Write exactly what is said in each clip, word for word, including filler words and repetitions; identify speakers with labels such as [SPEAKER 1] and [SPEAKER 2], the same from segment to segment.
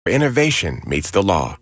[SPEAKER 1] Innovation meets the law.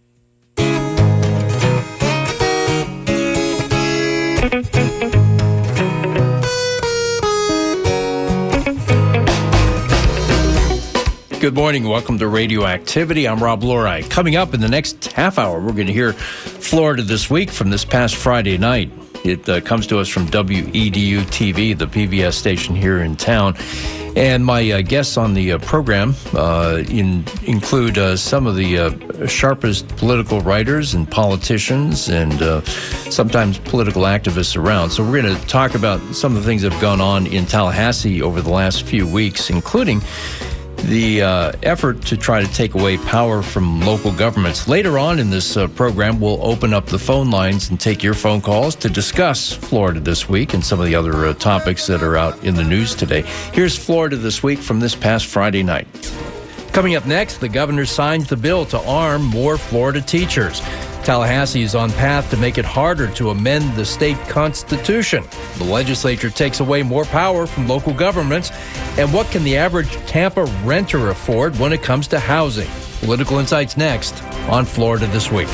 [SPEAKER 2] Good morning. Welcome to Radioactivity. I'm Rob Lorai. Coming up in the next half hour, we're going to hear Florida This Week from this past Friday night. It uh, comes to us from W E D U T V, the P B S station here in town. And my uh, guests on the uh, program uh, in, include uh, some of the uh, sharpest political writers and politicians and uh, sometimes political activists around. So we're going to talk about some of the things that have gone on in Tallahassee over the last few weeks, including the uh, effort to try to take away power from local governments. Later on in this uh, program, we'll open up the phone lines and take your phone calls to discuss Florida This Week and some of the other uh, topics that are out in the news today. Here's Florida This Week from this past Friday night. Coming up next, the governor signs the bill to arm more Florida teachers. Tallahassee is on path to make it harder to amend the state constitution. The legislature takes away more power from local governments. And what can the average Tampa renter afford when it comes to housing? Political Insights next on Florida This Week.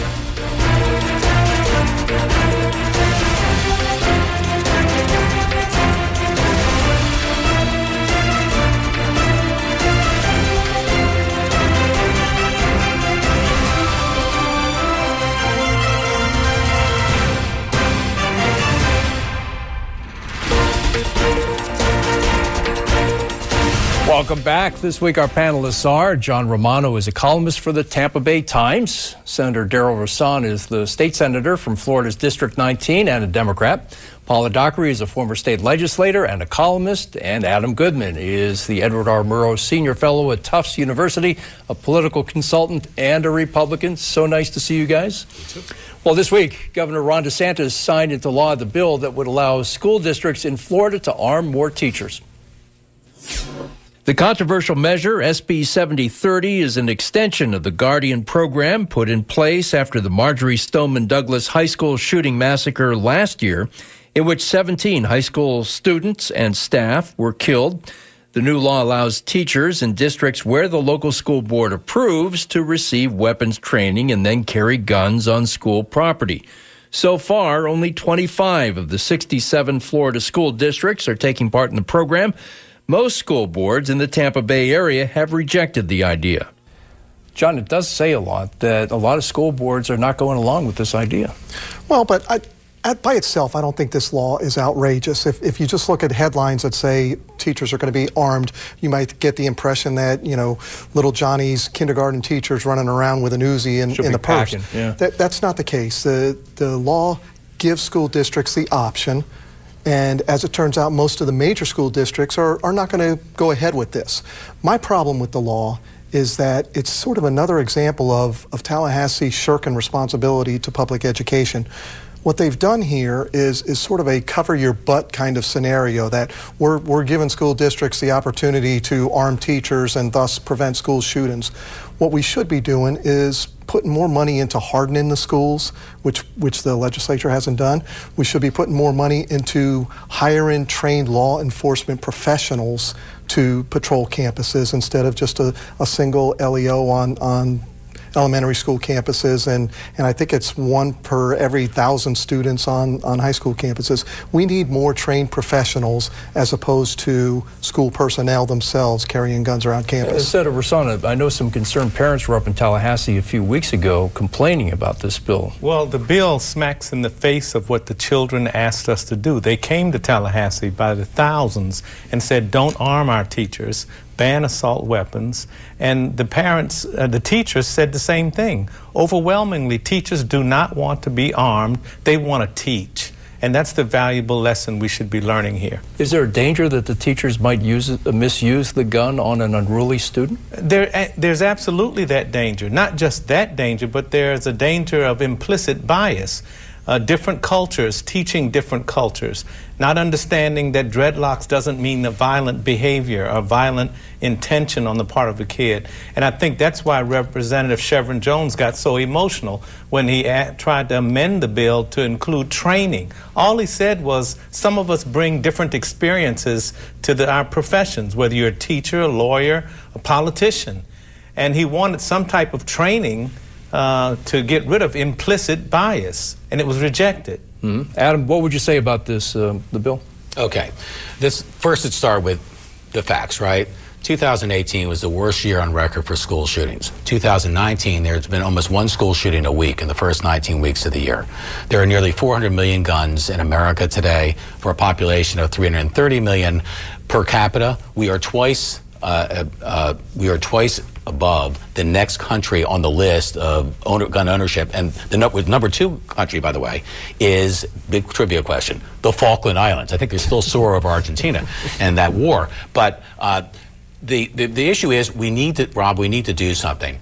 [SPEAKER 2] Welcome back. This week our panelists are John Romano is a columnist for the Tampa Bay Times. Senator Darrell Rasan is the state senator from Florida's District nineteen and a Democrat. Paula Dockery is a former state legislator and a columnist. And Adam Goodman is the Edward R. Murrow Senior Fellow at Tufts University, a political consultant and a Republican. So nice to see you guys. Well, this week, Governor Ron DeSantis signed into law the bill that would allow school districts in Florida to arm more teachers. The controversial measure, S B seventy thirty, is an extension of the Guardian program put in place after the Marjory Stoneman Douglas High School shooting massacre last year, in which seventeen high school students and staff were killed. The new law allows teachers in districts where the local school board approves to receive weapons training and then carry guns on school property. So far, only twenty-five of the sixty-seven Florida school districts are taking part in the program. Most school boards in the Tampa Bay area have rejected the idea. John, it does say a lot that a lot of school boards are not going along with this idea.
[SPEAKER 3] Well, but I, at, by itself, I don't think this law is outrageous. If, if you just look at headlines that say teachers are going to be armed, you might get the impression that, you know, little Johnny's kindergarten teachers running around with an Uzi in, in the purse.
[SPEAKER 2] Packing, yeah.
[SPEAKER 3] that, that's not the case. The, the law gives school districts the option. And as it turns out, most of the major school districts are, are not going to go ahead with this. My problem with the law is that it's sort of another example of, of Tallahassee shirking responsibility to public education. What they've done here is, is sort of a cover your butt kind of scenario that we're, we're giving school districts the opportunity to arm teachers and thus prevent school shootings. What we should be doing is putting more money into hardening the schools, which which the legislature hasn't done. We should be putting more money into hiring trained law enforcement professionals to patrol campuses instead of just a, a single L E O on, on elementary school campuses, and, and I think it's one per every thousand students on, on high school campuses. We need more trained professionals as opposed to school personnel themselves carrying guns around campus.
[SPEAKER 2] Senator Rasan, I know some concerned parents were up in Tallahassee a few weeks ago complaining about this bill.
[SPEAKER 4] Well, the bill smacks in the face of what the children asked us to do. They came to Tallahassee by the thousands and said, don't arm our teachers, ban assault weapons, and the parents, uh, the teachers said the same thing. Overwhelmingly, teachers do not want to be armed. They want to teach. And that's the valuable lesson we should be learning here.
[SPEAKER 2] Is there a danger that the teachers might use it, misuse the gun on an unruly student?
[SPEAKER 4] There, there's absolutely that danger. Not just that danger, but there's a danger of implicit bias. Uh, different cultures, teaching different cultures, not understanding that dreadlocks doesn't mean a violent behavior or violent intention on the part of a kid. And I think that's why Representative Chevron Jones got so emotional when he a- tried to amend the bill to include training. All he said was, some of us bring different experiences to the, our professions, whether you're a teacher, a lawyer, a politician. and he wanted some type of training uh, to get rid of implicit bias, and it was rejected.
[SPEAKER 2] Mm-hmm. Adam, what would you say about this, uh, the bill?
[SPEAKER 5] Okay. This, first, let's start with the facts, right? two thousand eighteen was the worst year on record for school shootings. two thousand nineteen, there's been almost one school shooting a week in the first nineteen weeks of the year. There are nearly four hundred million guns in America today for a population of three hundred thirty million per capita. We are twice, uh, uh, we are twice above the next country on the list of owner, gun ownership. And the no, number two country, by the way, is, big trivia question, the Falkland Islands. I think they're still sore over Argentina and that war. But uh, The, the the issue is we need to, Rob, we need to do something.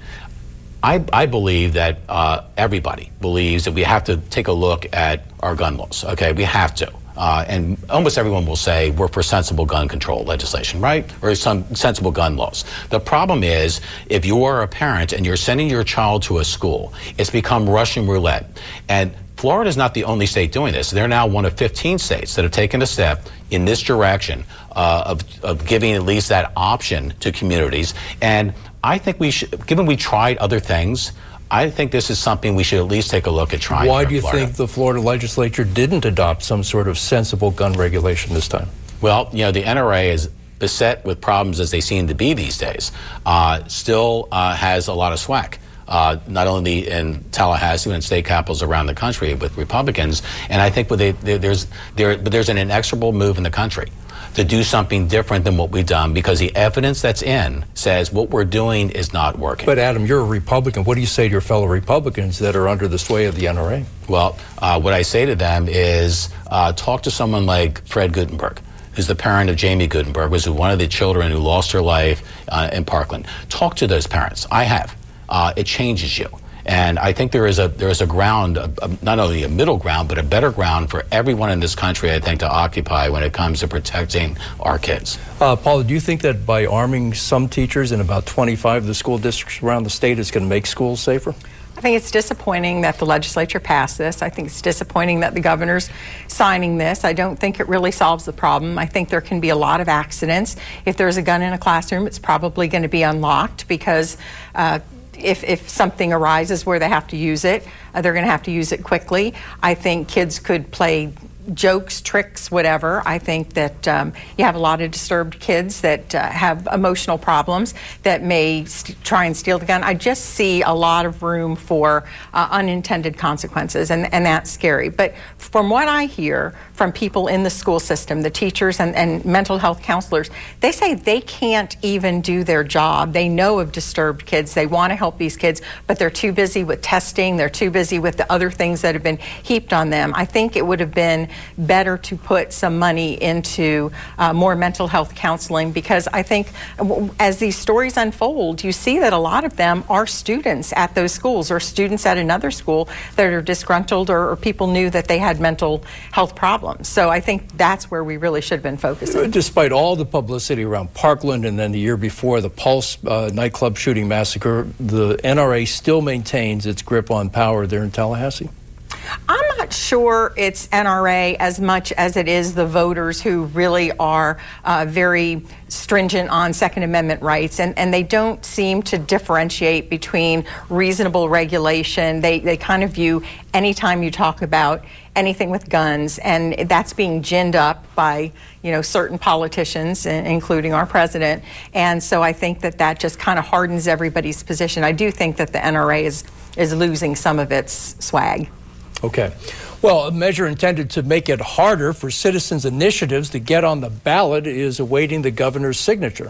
[SPEAKER 5] I, I believe that uh, everybody believes that we have to take a look at our gun laws, okay? We have to. Uh, and almost everyone will say we're for sensible gun control legislation, right? Or some sensible gun laws. The problem is if you are a parent and you're sending your child to a school, it's become Russian roulette. And Florida is not the only state doing this. They're now one of fifteen states that have taken a step in this direction uh, of, of giving at least that option to communities. And I think we should, given we tried other things, I think this is something we should at least take a look at trying.
[SPEAKER 2] Why do you
[SPEAKER 5] Florida.
[SPEAKER 2] think the Florida legislature didn't adopt some sort of sensible gun regulation this time?
[SPEAKER 5] Well, you know, the N R A is beset with problems as they seem to be these days. Uh, still uh, has a lot of swag. Uh, not only in Tallahassee but in state capitals around the country with Republicans, and I think they, they, there's there, but there's an inexorable move in the country to do something different than what we've done because the evidence that's in says what we're doing is not working.
[SPEAKER 2] But Adam, you're a Republican. What do you say to your fellow Republicans that are under the sway of the N R A?
[SPEAKER 5] Well, uh, what I say to them is uh, talk to someone like Fred Guttenberg, who's the parent of Jamie Guttenberg, was one of the children who lost her life uh, in Parkland. Talk to those parents. I have. Uh, it changes you. And I think there is a there is a ground, a, a, not only a middle ground, but a better ground for everyone in this country, I think, to occupy when it comes to protecting our kids.
[SPEAKER 2] Uh, Paula, do you think that by arming some teachers in about twenty-five of the school districts around the state is going to make schools safer?
[SPEAKER 6] I think it's disappointing that the legislature passed this. I think it's disappointing that the governor's signing this. I don't think it really solves the problem. I think there can be a lot of accidents. If there's a gun in a classroom, it's probably going to be unlocked because uh, If, if something arises where they have to use it, uh, they're going to have to use it quickly. I think kids could play jokes, tricks, whatever. I think that um, you have a lot of disturbed kids that uh, have emotional problems that may st- try and steal the gun. I just see a lot of room for uh, unintended consequences, and, and that's scary. But from what I hear from people in the school system, the teachers and, and mental health counselors, they say they can't even do their job. They know of disturbed kids. They want to help these kids, but they're too busy with testing. They're too busy with the other things that have been heaped on them. I think it would have been better to put some money into uh, more mental health counseling because I think as these stories unfold, you see that a lot of them are students at those schools or students at another school that are disgruntled or, or people knew that they had mental health problems. So I think that's where we really should have been focusing.
[SPEAKER 2] Despite all the publicity around Parkland and then the year before the Pulse uh, nightclub shooting massacre, the N R A still maintains its grip on power there in Tallahassee?
[SPEAKER 6] I'm not sure it's N R A as much as it is the voters who really are uh, very stringent on Second Amendment rights, and, and they don't seem to differentiate between reasonable regulation. They, they kind of view anytime you talk about anything with guns, and that's being ginned up by, you know, certain politicians, including our president. And so I think that that just kind of hardens everybody's position. I do think that the N R A is, is losing some of its swag.
[SPEAKER 2] Okay. Well, a measure intended to make it harder for citizens' initiatives to get on the ballot is awaiting the governor's signature.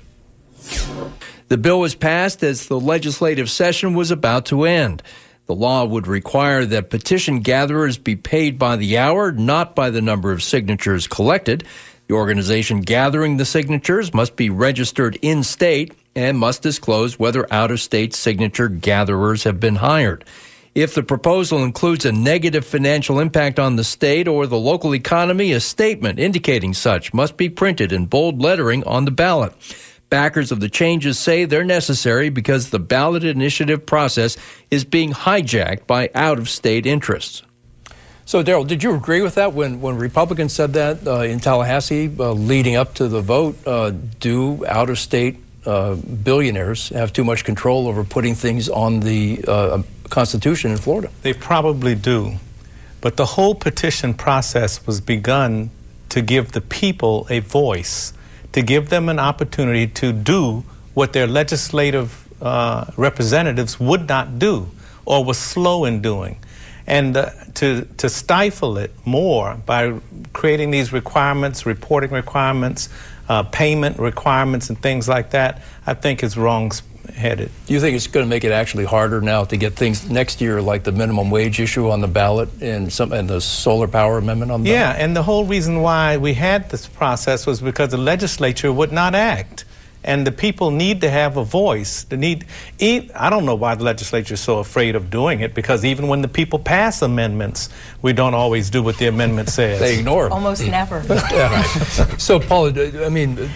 [SPEAKER 2] The bill was passed as the legislative session was about to end. The law would require that petition gatherers be paid by the hour, not by the number of signatures collected. The organization gathering the signatures must be registered in state and must disclose whether out-of-state signature gatherers have been hired. If the proposal includes a negative financial impact on the state or the local economy, a statement indicating such must be printed in bold lettering on the ballot. Backers of the changes say they're necessary because the ballot initiative process is being hijacked by out-of-state interests. So, Daryl, did you agree with that when, when Republicans said that uh, in Tallahassee uh, leading up to the vote? Uh, do out-of-state uh, billionaires have too much control over putting things on the uh, Constitution in Florida.
[SPEAKER 4] They probably do. But the whole petition process was begun to give the people a voice, to give them an opportunity to do what their legislative uh, representatives would not do or was slow in doing. And uh, to, to stifle it more by creating these requirements, reporting requirements, uh, payment requirements and things like that, I think is wrong-headed.
[SPEAKER 2] Do you think it's going to make it actually harder now to get things next year like the minimum wage issue on the ballot and, some, and the solar power amendment on the
[SPEAKER 4] yeah,
[SPEAKER 2] ballot?
[SPEAKER 4] Yeah, and the whole reason why we had this process was because the legislature would not act. And the people need to have a voice. They need, I don't know why the legislature is so afraid of doing it, because even when the people pass amendments, we don't always do what the amendment says.
[SPEAKER 2] They ignore them.
[SPEAKER 6] Almost never.
[SPEAKER 2] Yeah. So, Paula, I mean,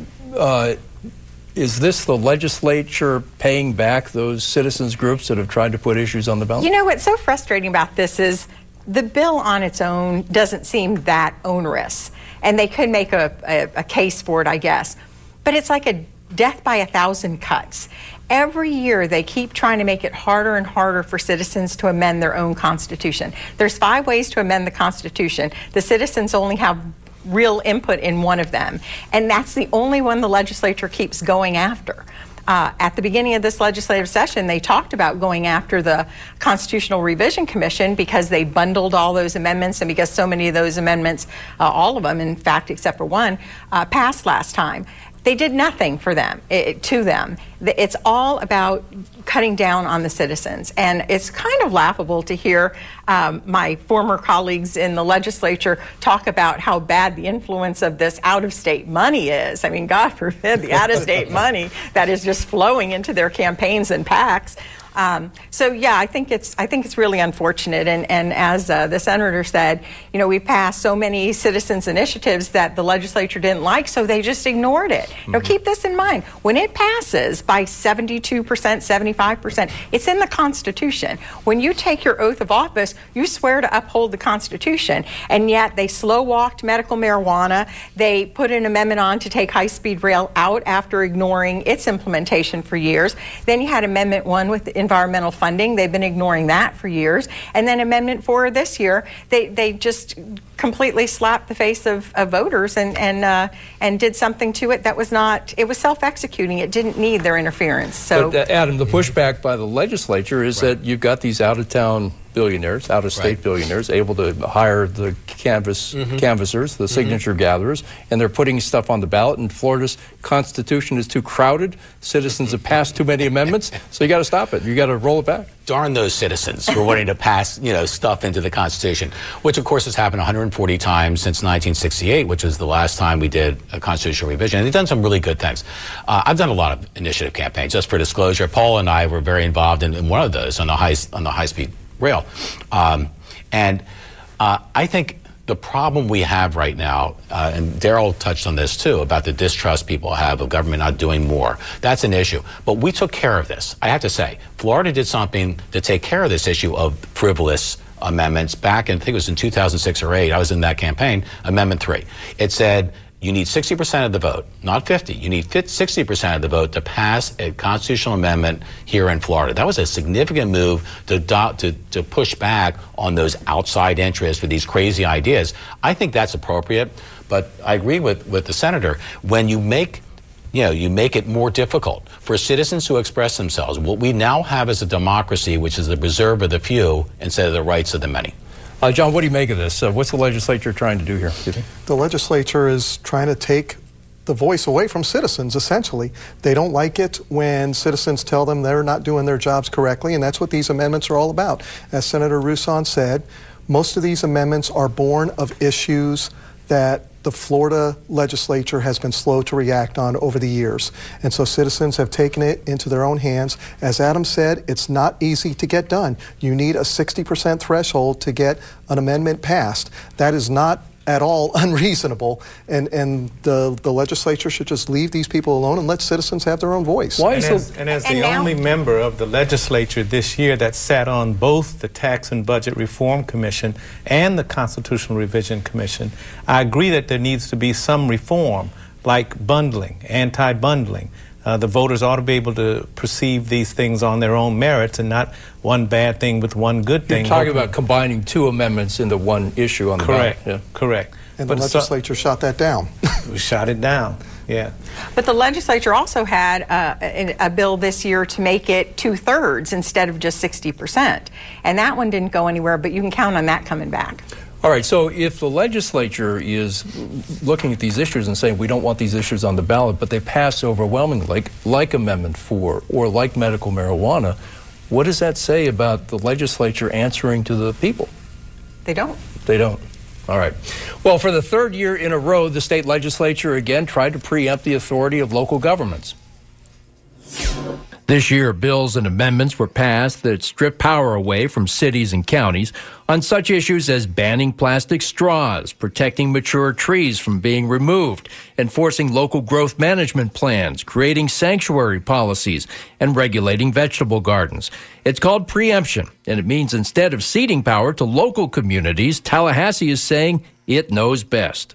[SPEAKER 2] uh, is this the legislature paying back those citizens groups that have tried to put issues on the ballot?
[SPEAKER 6] You know, what's so frustrating about this is the bill on its own doesn't seem that onerous. And they could make a, a, a case for it, I guess. But it's like a death by a thousand cuts. Every year they keep trying to make it harder and harder for citizens to amend their own Constitution. There's five ways to amend the Constitution. The citizens only have real input in one of them. And that's the only one the legislature keeps going after. Uh, at the beginning of this legislative session, they talked about going after the Constitutional Revision Commission because they bundled all those amendments and because so many of those amendments, uh, all of them, in fact, except for one, uh, passed last time. They did nothing for them, it, to them. It's all about cutting down on the citizens. And it's kind of laughable to hear um, my former colleagues in the legislature talk about how bad the influence of this out-of-state money is. I mean, God forbid, the out-of-state money that is just flowing into their campaigns and PACs. Um, so yeah, I think it's I think it's really unfortunate. And and as uh, the senator said, you know, we passed so many citizens initiatives that the legislature didn't like, so they just ignored it. Mm-hmm. Now keep this in mind: when it passes by seventy-two percent, seventy-five percent, it's in the Constitution. When you take your oath of office, you swear to uphold the Constitution, and yet they slow-walked medical marijuana. They put an amendment on to take high-speed rail out after ignoring its implementation for years. Then you had Amendment One with the environmental funding. They've been ignoring that for years. And then Amendment four this year, they, they just completely slapped the face of, of voters and, and, uh, and did something to it that was not, it was self-executing. It didn't need their interference. So,
[SPEAKER 2] but, uh, Adam, the pushback by the legislature is right. that you've got these out-of-town billionaires, out-of-state right. billionaires, able to hire the canvas mm-hmm. canvassers, the signature mm-hmm. gatherers, and they're putting stuff on the ballot. And Florida's Constitution is too crowded. Citizens have passed too many amendments, so you got to stop it. You got to roll it back.
[SPEAKER 5] Darn those citizens for wanting to pass, you know, stuff into the Constitution, which of course has happened one hundred forty times since nineteen sixty-eight, which was the last time we did a constitutional revision. And they've done some really good things. Uh, I've done a lot of initiative campaigns. Just for disclosure, Paul and I were very involved in, in one of those on the high on the high-speed rail. Um, and uh, I think the problem we have right now, uh, and Daryl touched on this too, about the distrust people have of government not doing more. That's an issue. But we took care of this. I have to say, Florida did something to take care of this issue of frivolous amendments back in, I think it was in two thousand six or eight, I was in that campaign, Amendment three. It said, you need sixty percent of the vote, not fifty. You need sixty percent of the vote to pass a constitutional amendment here in Florida. That was a significant move to, to, to push back on those outside interests with these crazy ideas. I think that's appropriate, but I agree with, with the senator. When you make, you know, you make it more difficult for citizens to express themselves, what we now have is a democracy which is the reserve of the few instead of the rights of the many.
[SPEAKER 2] Uh, John, what do you make of this? Uh, what's the legislature trying to do here, do you think?
[SPEAKER 3] The legislature is trying to take the voice away from citizens, essentially. They don't like it when citizens tell them they're not doing their jobs correctly, and that's what these amendments are all about. As Senator Rouson said, most of these amendments are born of issues that the Florida legislature has been slow to react on over the years. And so citizens have taken it into their own hands. As Adam said, it's not easy to get done. You need a sixty percent threshold to get an amendment passed. That is not at all unreasonable, and, and the, the legislature should just leave these people alone and let citizens have their own voice.
[SPEAKER 2] Why
[SPEAKER 4] and,
[SPEAKER 2] is
[SPEAKER 4] as,
[SPEAKER 2] the,
[SPEAKER 4] and as
[SPEAKER 6] and
[SPEAKER 4] the
[SPEAKER 6] now,
[SPEAKER 4] only member of the legislature this year that sat on both the Tax and Budget Reform Commission and the Constitutional Revision Commission, I agree that there needs to be some reform, like bundling, anti-bundling. Uh, the voters ought to be able to perceive these things on their own merits and not one bad thing with one good thing.
[SPEAKER 2] You're talking about combining two amendments into one issue on the
[SPEAKER 4] Correct.
[SPEAKER 2] ballot. Yeah.
[SPEAKER 4] Correct.
[SPEAKER 3] And
[SPEAKER 4] but
[SPEAKER 3] the legislature so, shot that down.
[SPEAKER 4] We shot it down, yeah.
[SPEAKER 6] But the legislature also had uh, a, a bill this year to make it two-thirds instead of just sixty percent. And that one didn't go anywhere, but you can count on that coming back.
[SPEAKER 2] All right, so if the legislature is looking at these issues and saying we don't want these issues on the ballot, but they pass overwhelmingly, like, like Amendment four or like medical marijuana, what does that say about the legislature answering to the people?
[SPEAKER 6] They don't.
[SPEAKER 2] They don't. All right. Well, for the third year in a row, the state legislature again tried to preempt the authority of local governments. This year, bills and amendments were passed that strip power away from cities and counties on such issues as banning plastic straws, protecting mature trees from being removed, enforcing local growth management plans, creating sanctuary policies, and regulating vegetable gardens. It's called preemption, and it means instead of ceding power to local communities, Tallahassee is saying it knows best.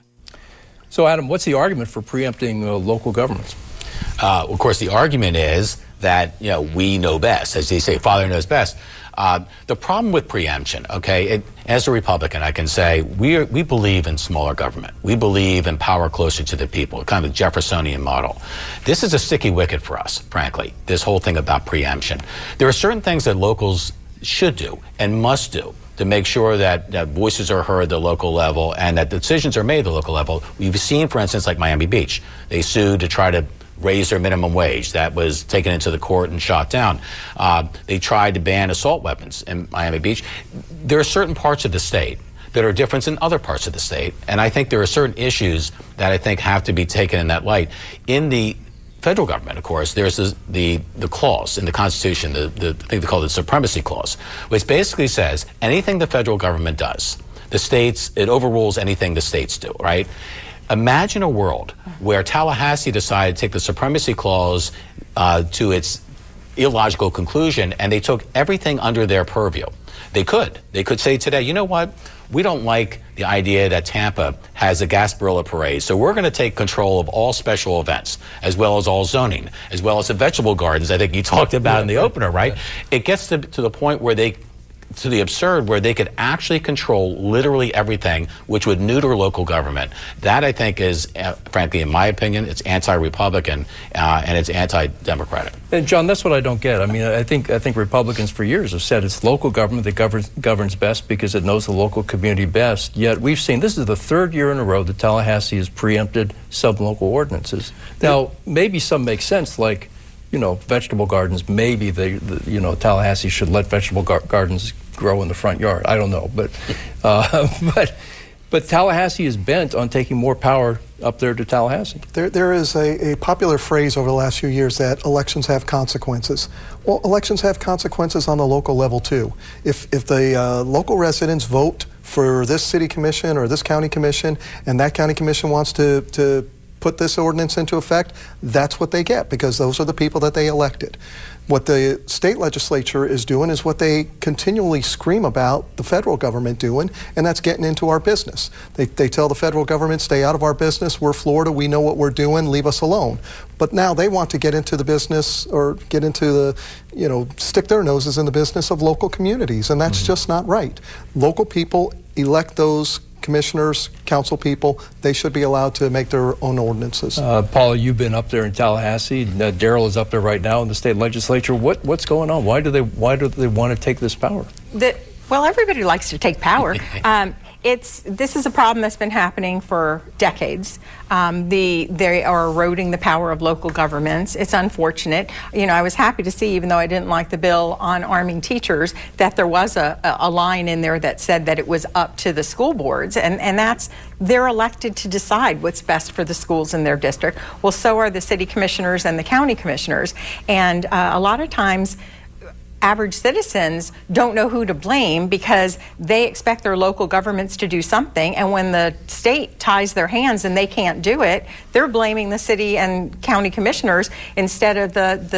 [SPEAKER 2] So, Adam, what's the argument for preempting uh, local governments?
[SPEAKER 5] Uh, of course, the argument is that, you know, we know best. As they say, Father knows best. Uh, the problem with preemption, okay, it, as a Republican, I can say we are, we believe in smaller government. We believe in power closer to the people, kind of a Jeffersonian model. This is a sticky wicket for us, frankly, this whole thing about preemption. There are certain things that locals should do and must do to make sure that, that voices are heard at the local level and that decisions are made at the local level. We've seen, for instance, like Miami Beach. They sued to try to raise their minimum wage. That was taken into the court and shot down. Uh, they tried to ban assault weapons in Miami Beach. There are certain parts of the state that are different than other parts of the state, and I think there are certain issues that I think have to be taken in that light. In the federal government, of course, there's the the, the clause in the Constitution, the, the I think they call it the Supremacy Clause, which basically says anything the federal government does, the states, it overrules anything the states do, right? Imagine a world where Tallahassee decided to take the Supremacy Clause uh, to its illogical conclusion, and they took everything under their purview. They could. They could say today, you know what? We don't like the idea that Tampa has a Gasparilla parade, so we're going to take control of all special events, as well as all zoning, as well as the vegetable gardens I think you talked about yeah, in the opener, right? Yeah. It gets to, to the point where they to the absurd where they could actually control literally everything, which would neuter local government. That, I think, is, uh, frankly, in my opinion, it's anti-Republican uh, and it's anti-democratic.
[SPEAKER 2] And John, that's what I don't get. I mean, I think I think Republicans for years have said it's local government that governs governs best because it knows the local community best. Yet we've seen this is the third year in a row that Tallahassee has preempted sub-local ordinances. Now, maybe some make sense, like, you know, vegetable gardens. Maybe they, the, you know, Tallahassee should let vegetable gar- gardens grow in the front yard. I don't know, but uh, but but Tallahassee is bent on taking more power up there to Tallahassee.
[SPEAKER 3] There there is a, a popular phrase over the last few years that elections have consequences. Well, elections have consequences on the local level too. If if the uh, local residents vote for this city commission or this county commission, and that county commission wants to to put this ordinance into effect, that's what they get because those are the people that they elected. What the state legislature is doing is what they continually scream about the federal government doing, and that's getting into our business. They, they tell the federal government, stay out of our business, we're Florida, we know what we're doing, leave us alone. But now they want to get into the business or get into the, you know, stick their noses in the business of local communities, and that's mm-hmm. just not right. Local people elect those commissioners, council people, they should be allowed to make their own ordinances.
[SPEAKER 2] Uh, Paula, you've been up there in Tallahassee. Uh, Daryl is up there right now in the state legislature. What what's going on? Why do they why do they want to take this power?
[SPEAKER 6] The, well, everybody likes to take power. um, It's this is a problem that's been happening for decades. Um, the they are eroding the power of local governments. It's unfortunate. You know, I was happy to see, even though I didn't like the bill on arming teachers, that there was a, a line in there that said that it was up to the school boards, and and that's they're elected to decide what's best for the schools in their district. Well, so are the city commissioners and the county commissioners, and uh, a lot of times average citizens don't know who to blame because they expect their local governments to do something, and when the state ties their hands and they can't do it, they're blaming the city and county commissioners instead of the, the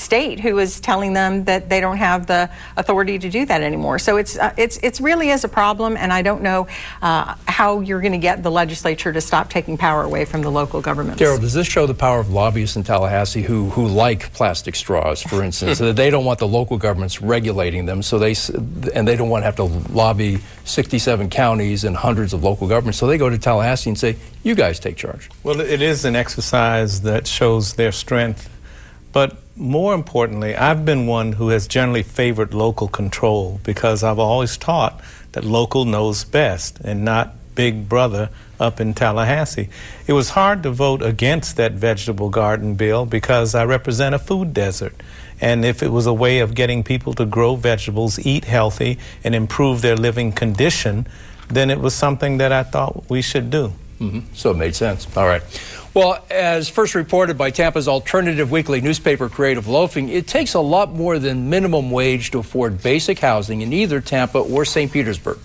[SPEAKER 6] state who is telling them that they don't have the authority to do that anymore. So it's uh, it's it's really is a problem, and I don't know uh, how you're going to get the legislature to stop taking power away from the local governments.
[SPEAKER 2] Daryl, does this show the power of lobbyists in Tallahassee who who like plastic straws, for instance? That they don't want the local governments regulating them, so they and they don't want to have to lobby sixty-seven counties and hundreds of local governments, so they go to Tallahassee and say, "You guys take charge."
[SPEAKER 4] Well, it is an exercise that shows their strength. But more importantly, I've been one who has generally favored local control because I've always taught that local knows best and not Big Brother up in Tallahassee. It was hard to vote against that vegetable garden bill because I represent a food desert. And if it was a way of getting people to grow vegetables, eat healthy, and improve their living condition, then it was something that I thought we should do.
[SPEAKER 2] Mm-hmm. So it made sense. All right. Well, as first reported by Tampa's alternative weekly newspaper, Creative Loafing, it takes a lot more than minimum wage to afford basic housing in either Tampa or Saint Petersburg.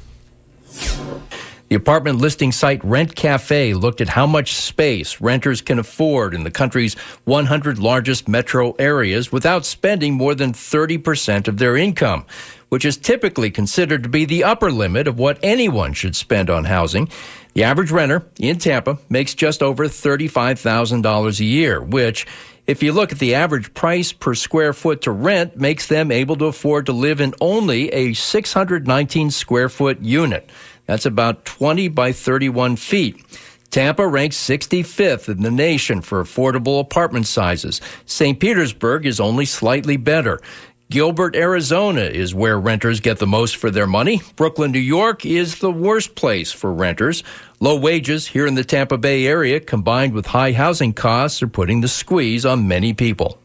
[SPEAKER 2] The apartment listing site Rent Cafe looked at how much space renters can afford in the country's one hundred largest metro areas without spending more than thirty percent of their income, which is typically considered to be the upper limit of what anyone should spend on housing. The average renter in Tampa makes just over thirty-five thousand dollars a year, which, if you look at the average price per square foot to rent, makes them able to afford to live in only a six hundred nineteen square foot unit. That's about twenty by thirty-one feet. Tampa ranks sixty-fifth in the nation for affordable apartment sizes. Saint Petersburg is only slightly better. Gilbert, Arizona is where renters get the most for their money. Brooklyn, New York is the worst place for renters. Low wages here in the Tampa Bay area, combined with high housing costs, are putting the squeeze on many people.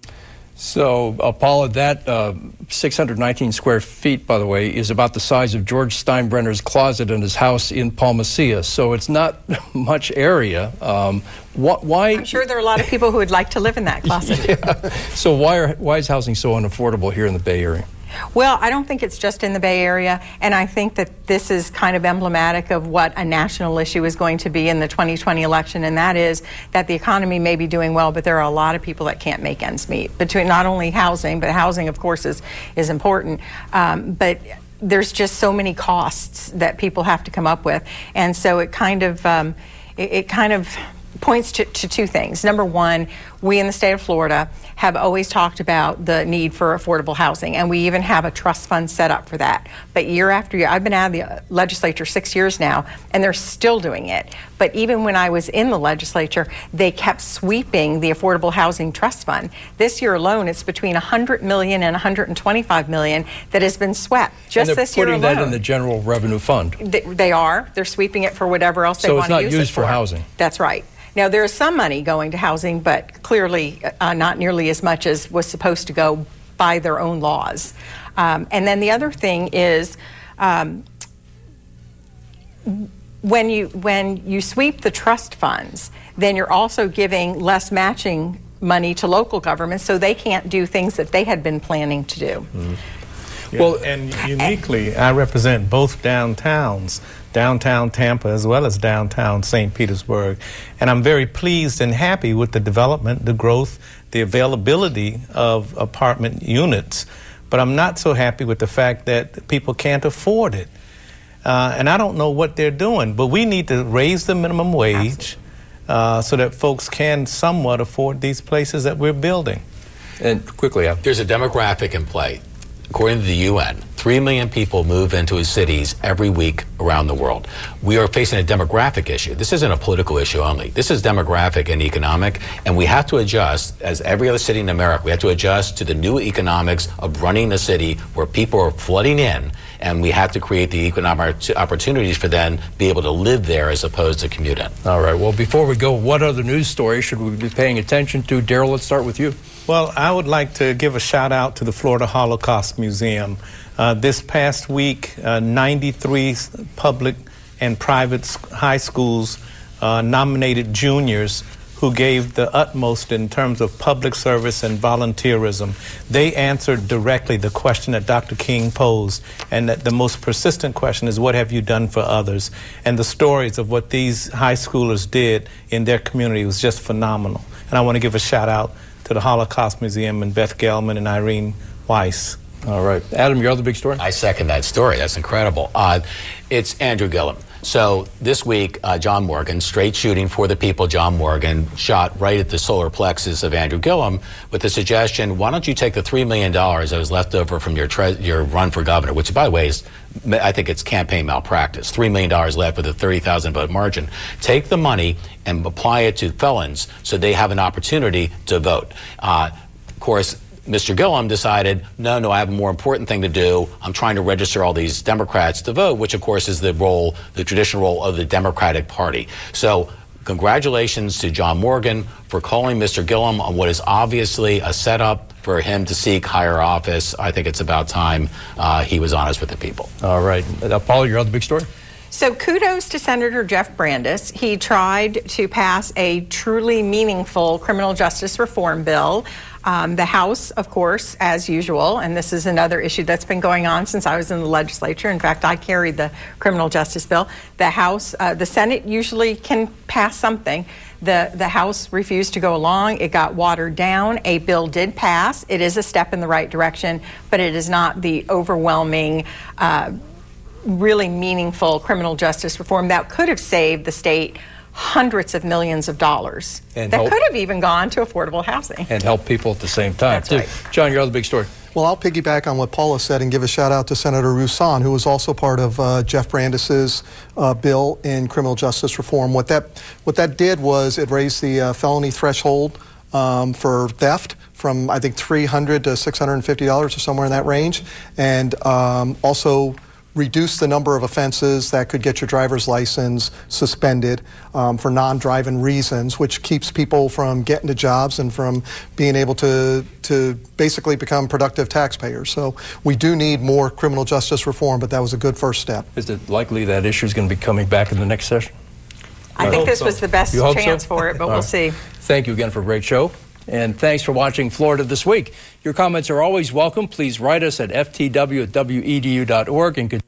[SPEAKER 2] So, uh, Paula, that uh, six hundred nineteen square feet, by the way, is about the size of George Steinbrenner's closet in his house in Palmacia. So it's not much area. Um, wh- why?
[SPEAKER 6] I'm sure there are a lot of people who would like to live in that closet.
[SPEAKER 2] Yeah. So why are why is housing so unaffordable here in the Bay Area?
[SPEAKER 6] Well, I don't think it's just in the Bay Area, and I think that this is kind of emblematic of what a national issue is going to be in the twenty twenty election, and that is that the economy may be doing well, but there are a lot of people that can't make ends meet, between not only housing, but housing, of course, is, is important, um, but there's just so many costs that people have to come up with, and so it kind of, um, it, it kind of points to, to two things. Number one, we in the state of Florida have always talked about the need for affordable housing, and we even have a trust fund set up for that. But year after year, I've been out of the legislature six years now, and they're still doing it. But even when I was in the legislature, they kept sweeping the Affordable Housing Trust Fund. This year alone, it's between one hundred million dollars and one hundred twenty-five million dollars that has been swept just this year alone.
[SPEAKER 2] And they're putting that in the general revenue fund.
[SPEAKER 6] They, they are. They're sweeping it for whatever else they
[SPEAKER 2] so
[SPEAKER 6] want to use it for.
[SPEAKER 2] So it's not used for housing.
[SPEAKER 6] That's right. Now, there is some money going to housing, but clearly uh, not nearly as much as was supposed to go by their own laws. Um, and then the other thing is um, when you when you sweep the trust funds, then you're also giving less matching money to local governments, so they can't do things that they had been planning to do.
[SPEAKER 4] Mm-hmm. Yeah. Well, and uniquely, I represent both downtowns, downtown Tampa as well as downtown Saint Petersburg. And I'm very pleased and happy with the development, the growth, the availability of apartment units. But I'm not so happy with the fact that people can't afford it. Uh, and I don't know what they're doing, but we need to raise the minimum wage uh, so that folks can somewhat afford these places that we're building.
[SPEAKER 2] And quickly, yeah.
[SPEAKER 5] There's a demographic in play. According to the U N, three million people move into cities every week around the world. We are facing a demographic issue. This isn't a political issue only. This is demographic and economic, and we have to adjust, as every other city in America, we have to adjust to the new economics of running a city where people are flooding in, and we have to create the economic opportunities for them to be able to live there as opposed to commute in.
[SPEAKER 2] All right. Well, before we go, what other news stories should we be paying attention to? Daryl, let's start with you.
[SPEAKER 4] Well, I would like to give a shout out to the Florida Holocaust Museum. Uh, this past week, uh, ninety-three public and private high schools uh, nominated juniors who gave the utmost in terms of public service and volunteerism. They answered directly the question that Doctor King posed, and that the most persistent question is, what have you done for others? And the stories of what these high schoolers did in their community was just phenomenal. And I want to give a shout out to the Holocaust Museum and Beth Gelman and Irene Weiss.
[SPEAKER 2] All right. Adam, your other big story?
[SPEAKER 5] I second that story. That's incredible. Uh, it's Andrew Gillum. So this week, uh, John Morgan, straight shooting for the people, John Morgan, shot right at the solar plexus of Andrew Gillum with the suggestion, why don't you take the three million dollars that was left over from your tre- your run for governor, which, by the way, is, I think it's campaign malpractice, three million dollars left with a thirty thousand vote margin. Take the money and apply it to felons so they have an opportunity to vote. Uh, of course, Mister Gillum decided, no, no, I have a more important thing to do. I'm trying to register all these Democrats to vote, which, of course, is the role, the traditional role of the Democratic Party. So congratulations to John Morgan for calling Mister Gillum on what is obviously a setup for him to seek higher office. I think it's about time uh, he was honest with the people.
[SPEAKER 2] All right. Uh, Paul, your other big story?
[SPEAKER 6] So kudos to Senator Jeff Brandes. He tried to pass a truly meaningful criminal justice reform bill. Um, the House, of course, as usual, and this is another issue that's been going on since I was in the legislature. In fact, I carried the criminal justice bill. The House, uh, the Senate usually can pass something. The, the House refused to go along. It got watered down. A bill did pass. It is a step in the right direction, but it is not the overwhelming uh, really meaningful criminal justice reform that could have saved the state hundreds of millions of dollars. And that help, could have even gone to affordable housing.
[SPEAKER 2] And help people at the same time.
[SPEAKER 6] That's right.
[SPEAKER 2] John, your other big story.
[SPEAKER 3] Well, I'll piggyback on what Paula said and give a shout out to Senator Rouson, who was also part of uh, Jeff Brandes's uh, bill in criminal justice reform. What that, what that did was it raised the uh, felony threshold um, for theft from, I think, three hundred dollars to six hundred fifty dollars or somewhere in that range, and um, also reduce the number of offenses that could get your driver's license suspended um, for non-driving reasons, which keeps people from getting to jobs and from being able to to basically become productive taxpayers. So we do need more criminal justice reform, but that was a good first step.
[SPEAKER 2] Is it likely that issue is going to be coming back in the next session?
[SPEAKER 6] I, I think this so. was the best chance so? for it, but we'll right. see.
[SPEAKER 2] Thank you again for a great show. And thanks for watching Florida This Week. Your comments are always welcome. Please write us at f t w at w e d u dot org. And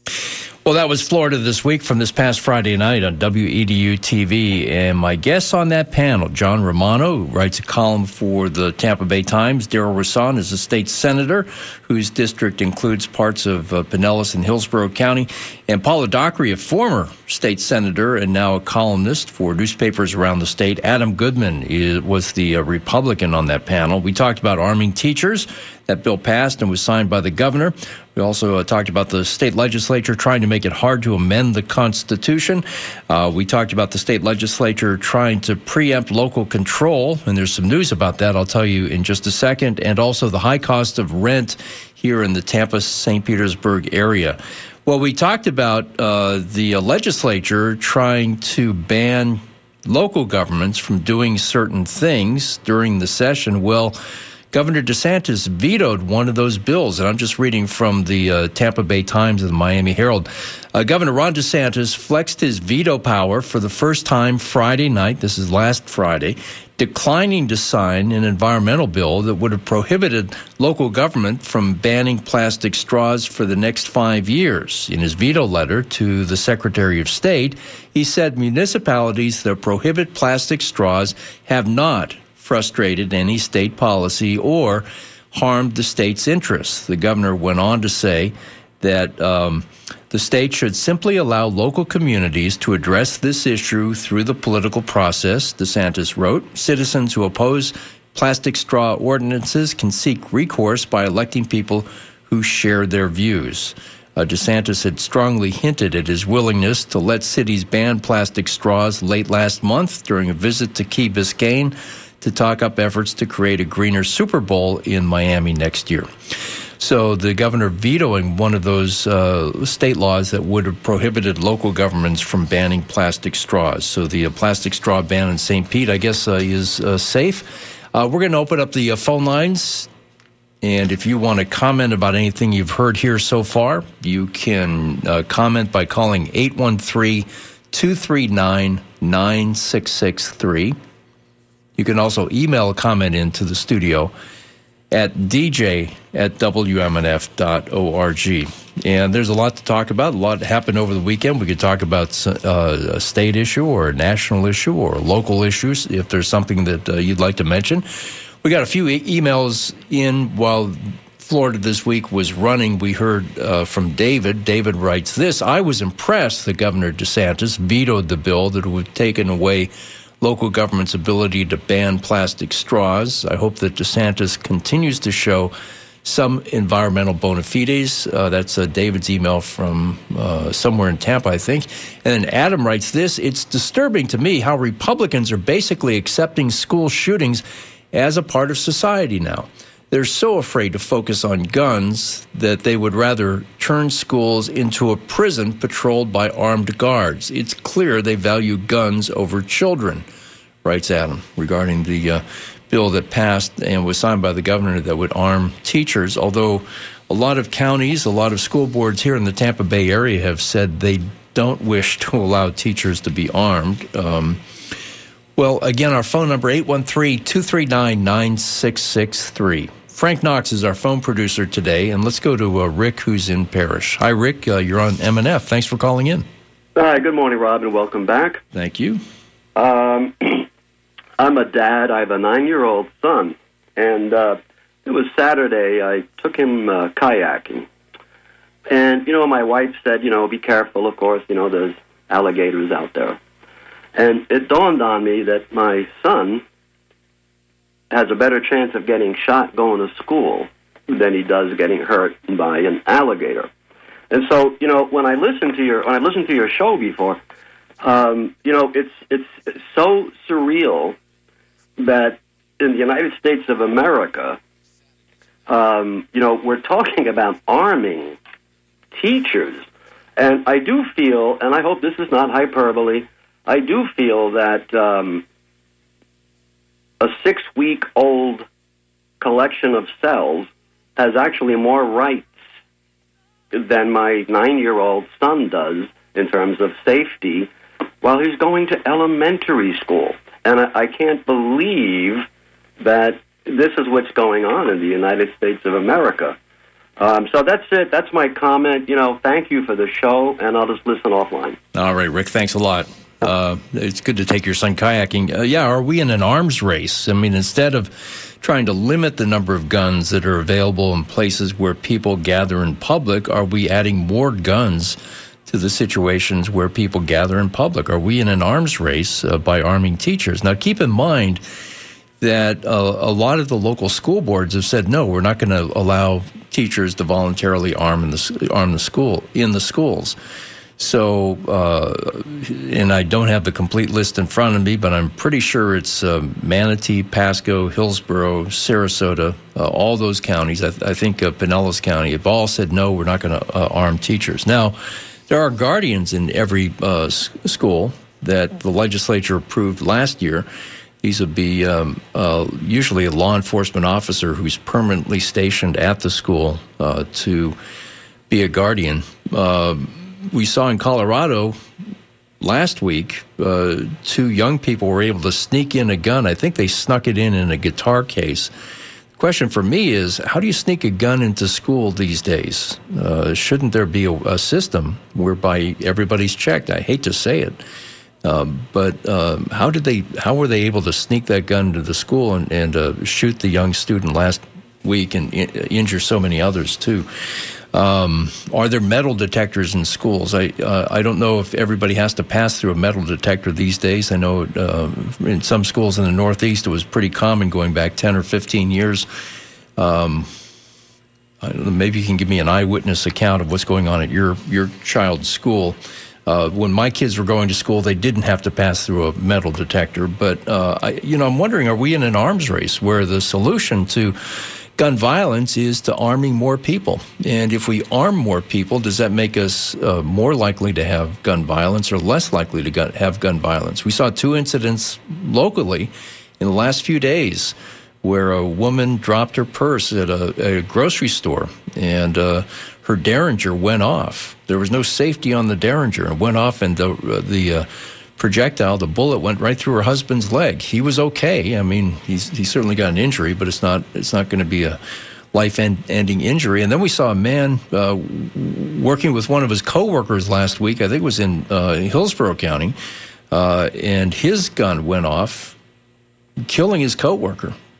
[SPEAKER 2] well, that was Florida This Week from this past Friday night on W E D U T V. And my guest on that panel, John Romano, who writes a column for the Tampa Bay Times. Darrell Rouson is a state senator whose district includes parts of uh, Pinellas and Hillsborough County. And Paula Dockery, a former state senator and now a columnist for newspapers around the state. Adam Goodman is, was the uh, Republican on that panel. We talked about arming teachers. That bill passed and was signed by the governor. We also uh, talked about the state legislature trying to make it hard to amend the Constitution. Uh, we talked about the state legislature trying to preempt local control, and there's some news about that I'll tell you in just a second, and also the high cost of rent here in the Tampa, Saint Petersburg area. Well, we talked about uh, the uh, legislature trying to ban local governments from doing certain things during the session. Well, Governor DeSantis vetoed one of those bills, and I'm just reading from the uh, Tampa Bay Times and the Miami Herald. Uh, Governor Ron DeSantis flexed his veto power for the first time Friday night, this is last Friday, declining to sign an environmental bill that would have prohibited local government from banning plastic straws for the next five years. In his veto letter to the Secretary of State, he said municipalities that prohibit plastic straws have not frustrated any state policy or harmed the state's interests. The governor went on to say that um, the state should simply allow local communities to address this issue through the political process, DeSantis wrote. Citizens who oppose plastic straw ordinances can seek recourse by electing people who share their views. Uh, DeSantis had strongly hinted at his willingness to let cities ban plastic straws late last month during a visit to Key Biscayne to talk up efforts to create a greener Super Bowl in Miami next year. So the governor vetoing one of those uh, state laws that would have prohibited local governments from banning plastic straws. So the uh, plastic straw ban in Saint Pete, I guess, uh, is uh, safe. Uh, we're going to open up the uh, phone lines. And if you want to comment about anything you've heard here so far, you can uh, comment by calling eight one three, two three nine, nine six six three. You can also email a comment into the studio at d j at w m n f dot org. And there's a lot to talk about. A lot happened over the weekend. We could talk about uh, a state issue or a national issue or local issues if there's something that uh, you'd like to mention. We got a few e- emails in while Florida This Week was running. We heard uh, from David. David writes this: I was impressed that Governor DeSantis vetoed the bill that would have taken away local government's ability to ban plastic straws. I hope that DeSantis continues to show some environmental bona fides. Uh, that's uh, David's email from uh, somewhere in Tampa, I think. And then Adam writes this: it's disturbing to me how Republicans are basically accepting school shootings as a part of society now. They're so afraid to focus on guns that they would rather turn schools into a prison patrolled by armed guards. It's clear they value guns over children, writes Adam, regarding the uh, bill that passed and was signed by the governor that would arm teachers, although a lot of counties, a lot of school boards here in the Tampa Bay area have said they don't wish to allow teachers to be armed. Um, well, again, our phone number, eight one three, two three nine, nine six six three. Frank Knox is our phone producer today, and let's go to uh, Rick, who's in Parrish. Hi, Rick. Uh, you're on M and F. Thanks for calling in.
[SPEAKER 7] Hi, good morning, Rob, and welcome back.
[SPEAKER 2] Thank you.
[SPEAKER 7] Um, I'm a dad. I have a nine-year-old son, and uh, it was Saturday. I took him uh, kayaking, and, you know, my wife said, you know, be careful, of course, you know, there's alligators out there. And it dawned on me that my son has a better chance of getting shot going to school than he does getting hurt by an alligator. And so, you know, when I listened to your when I listened to your show before, um, you know, it's it's so surreal that in the United States of America, um, you know, we're talking about arming teachers. And I do feel, and I hope this is not hyperbole, I do feel that um, a six-week-old collection of cells has actually more rights than my nine-year-old son does in terms of safety while he's going to elementary school. And I, I can't believe that this is what's going on in the United States of America. Um, so that's it. That's my comment. You know, thank you for the show, and I'll just listen offline.
[SPEAKER 2] All right, Rick, thanks a lot. Uh, it's good to take your son kayaking. Uh, yeah, are we in an arms race? I mean, instead of trying to limit the number of guns that are available in places where people gather in public, are we adding more guns to the situations where people gather in public? Are we in an arms race uh, by arming teachers? Now, keep in mind that uh, a lot of the local school boards have said, no, we're not going to allow teachers to voluntarily arm in the, arm the school in the schools. So, uh, and I don't have the complete list in front of me, but I'm pretty sure it's uh, Manatee, Pasco, Hillsborough, Sarasota, uh, all those counties. I, th- I think uh, Pinellas County have all said, no, we're not going to uh, arm teachers. Now, there are guardians in every uh, s- school that the legislature approved last year. These would be um, uh, usually a law enforcement officer who's permanently stationed at the school uh, to be a guardian. Uh, We saw in Colorado last week, uh, two young people were able to sneak in a gun. I think they snuck it in in a guitar case. The question for me is, how do you sneak a gun into school these days? Uh, shouldn't there be a, a system whereby everybody's checked? I hate to say it, uh, but um, how did they? How were they able to sneak that gun into the school and, and uh, shoot the young student last week and in, injure so many others too? Um, are there metal detectors in schools? I uh, I don't know if everybody has to pass through a metal detector these days. I know uh, in some schools in the Northeast it was pretty common going back ten or fifteen years. Um, I don't know, maybe you can give me an eyewitness account of what's going on at your, your child's school. Uh, when my kids were going to school, they didn't have to pass through a metal detector. But, uh, I, you know, I'm wondering, are we in an arms race where the solution to gun violence is to arming more people? And if we arm more people, does that make us uh, more likely to have gun violence or less likely to gun, have gun violence? We saw two incidents locally in the last few days where a woman dropped her purse at a, a grocery store and uh, her Derringer went off. There was no safety on the Derringer. It went off and the, uh, the uh, projectile, the bullet went right through her husband's leg. He was okay. I mean, he's he certainly got an injury, but it's not it's not going to be a life-ending injury. And then we saw a man uh, working with one of his coworkers last week. I think it was in uh, Hillsborough County, uh, and his gun went off, killing his coworker.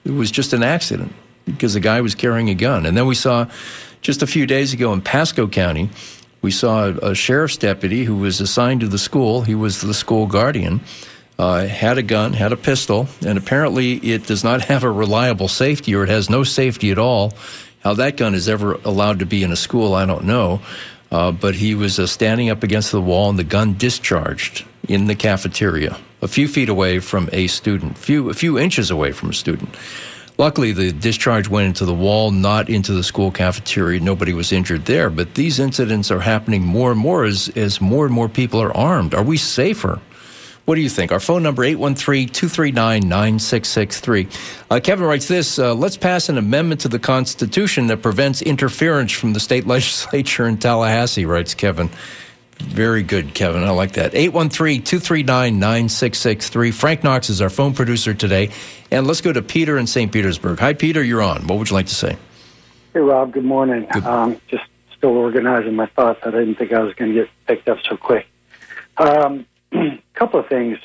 [SPEAKER 2] It was just an accident because the guy was carrying a gun. And then we saw just a few days ago in Pasco County, we saw a, a sheriff's deputy who was assigned to the school. He was the school guardian, uh, had a gun, had a pistol, and apparently it does not have a reliable safety, or it has no safety at all. How that gun is ever allowed to be in a school, I don't know. Uh, but he was uh, standing up against the wall, and the gun discharged in the cafeteria, a few feet away from a student, few a few inches away from a student. Luckily, the discharge went into the wall, not into the school cafeteria. Nobody was injured there. But these incidents are happening more and more as, as more and more people are armed. Are we safer? What do you think? Our phone number, eight one three, two three nine, nine six six three. Uh, Kevin writes this, uh, let's pass an amendment to the Constitution that prevents interference from the state legislature in Tallahassee, writes Kevin. Very good, Kevin. I like that. eight one three, two three nine, nine six six three. Frank Knox is our phone producer today. And let's go to Peter in Saint Petersburg. Hi, Peter. You're on. What would you like to say?
[SPEAKER 8] Hey, Rob. Good morning.
[SPEAKER 2] Good.
[SPEAKER 8] Um, just still organizing my thoughts. I didn't think I was going to get picked up so quick. Um, a couple of things.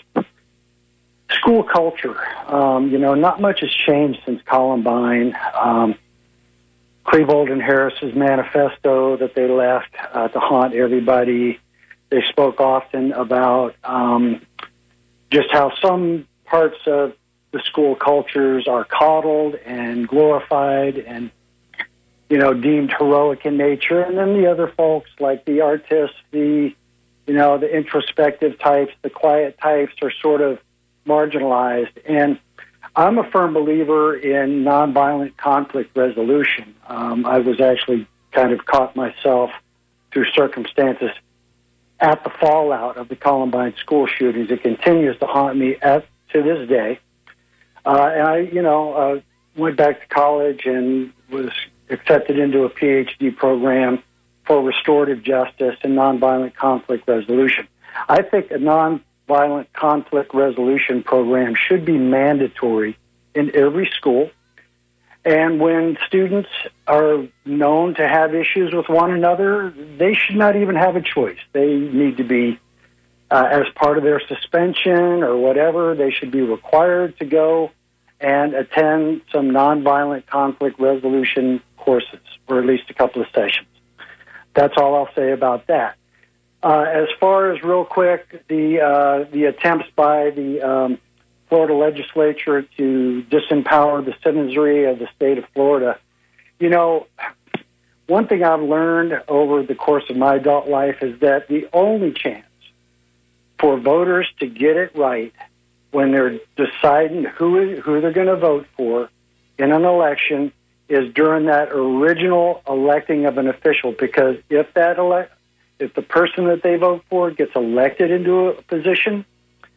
[SPEAKER 8] School culture. Um, you know, not much has changed since Columbine. Um, Klebold and Harris's manifesto that they left uh, to haunt everybody. They spoke often about um, just how some parts of the school cultures are coddled and glorified and, you know, deemed heroic in nature. And then the other folks, like the artists, the, you know, the introspective types, the quiet types, are sort of marginalized. And I'm a firm believer in nonviolent conflict resolution. Um, I was actually kind of caught myself through circumstances at the fallout of the Columbine school shootings. It continues to haunt me at, to this day. Uh, and I, you know, uh, went back to college and was accepted into a P H D program for restorative justice and nonviolent conflict resolution. I think a nonviolent conflict resolution program should be mandatory in every school. And when students are known to have issues with one another, they should not even have a choice. They need to be, uh, as part of their suspension or whatever, they should be required to go and attend some nonviolent conflict resolution courses, or at least a couple of sessions. That's all I'll say about that. Uh, as far as real quick, the uh, the attempts by the um, Florida legislature to disempower the citizenry of the state of Florida, you know, one thing I've learned over the course of my adult life is that the only chance for voters to get it right when they're deciding who who they're going to vote for in an election is during that original electing of an official. Because if that elect, if the person that they vote for gets elected into a position,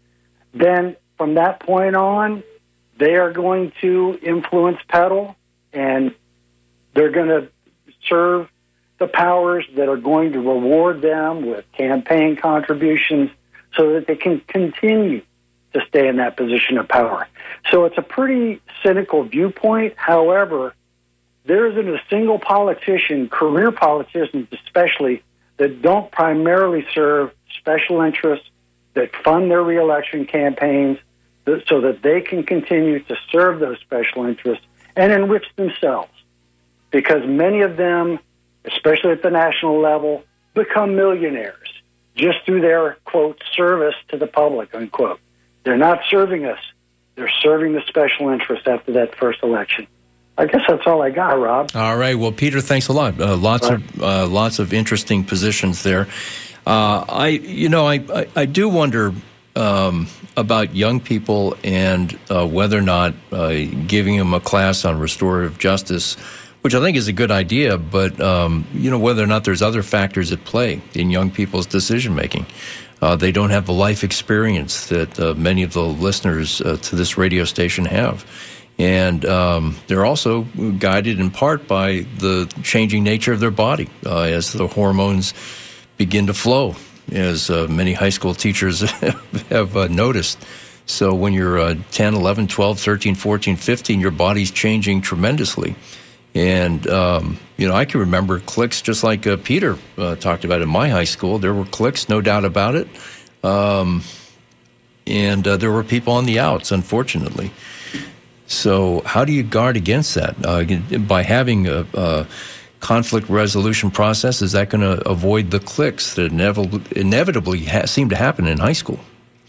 [SPEAKER 8] then from that point on, they are going to influence peddle, and they're going to serve the powers that are going to reward them with campaign contributions so that they can continue to stay in that position of power. So it's a pretty cynical viewpoint. However, there isn't a single politician, career politicians especially, that don't primarily serve special interests, that fund their reelection campaigns so that they can continue to serve those special interests and enrich themselves. Because many of them, especially at the national level, become millionaires just through their, quote, service to the public, unquote. They're not serving us. They're serving the special interests after that first election. I guess that's all I got, Rob.
[SPEAKER 2] All right. Well, Peter, thanks a lot. Uh, lots right. of uh, lots of interesting positions there. Uh, I, you know, I, I, I do wonder um, about young people and uh, whether or not uh, giving them a class on restorative justice, which I think is a good idea, but um, you know, whether or not there's other factors at play in young people's decision making. Uh, they don't have the life experience that uh, many of the listeners uh, to this radio station have. And um, they're also guided in part by the changing nature of their body uh, as the hormones begin to flow, as uh, many high school teachers have uh, noticed. So when you're uh, ten, eleven, twelve, thirteen, fourteen, fifteen, your body's changing tremendously. And, um, you know, I can remember cliques just like uh, Peter uh, talked about in my high school. There were cliques, no doubt about it. Um, and uh, there were people on the outs, unfortunately. So how do you guard against that? Uh, by having a, a conflict resolution process, is that going to avoid the cliques that inevitably, inevitably ha- seem to happen in high school?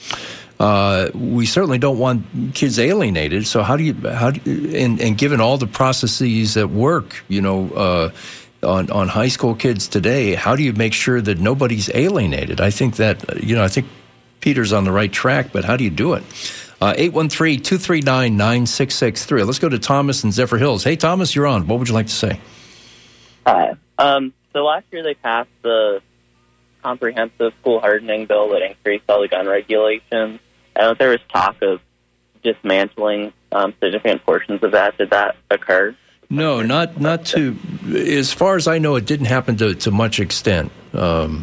[SPEAKER 2] Uh, we certainly don't want kids alienated. So how do you, how do you, and, and given all the processes at work, you know, uh, on, on high school kids today, how do you make sure that nobody's alienated? I think that, you know, I think Peter's on the right track, but how do you do it? Uh, eight one three, two three nine, nine six six three. Let's go to Thomas in Zephyr Hills. Hey, Thomas, you're on. What would you like to say?
[SPEAKER 9] Hi. Um, so last year they passed the comprehensive school hardening bill that increased all the gun regulations. I know there was talk of dismantling um, significant portions of that. Did that occur?
[SPEAKER 2] No, not not to. As far as I know, it didn't happen to, to much extent. Um,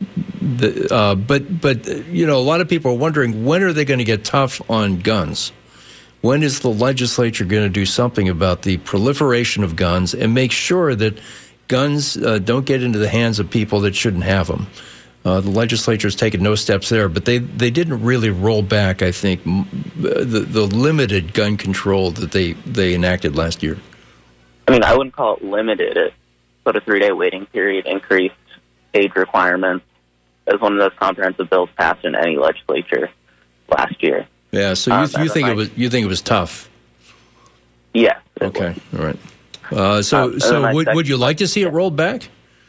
[SPEAKER 2] the, uh, but but you know, a lot of people are wondering, when are they going to get tough on guns? When is the legislature going to do something about the proliferation of guns and make sure that guns uh, don't get into the hands of people that shouldn't have them? Uh, the legislature has taken no steps there, but they, they didn't really roll back, I think, the, the limited gun control that they, they enacted last year.
[SPEAKER 9] I mean, I wouldn't call it limited. It put a three-day waiting period, increased age requirements. It was one of those comprehensive bills passed in any legislature last year.
[SPEAKER 2] Yeah, so you,
[SPEAKER 9] um,
[SPEAKER 2] you think it was you think it was tough?
[SPEAKER 9] Yeah.
[SPEAKER 2] Okay, all right. Uh, so
[SPEAKER 9] Um,
[SPEAKER 2] so would would you like to see it rolled back?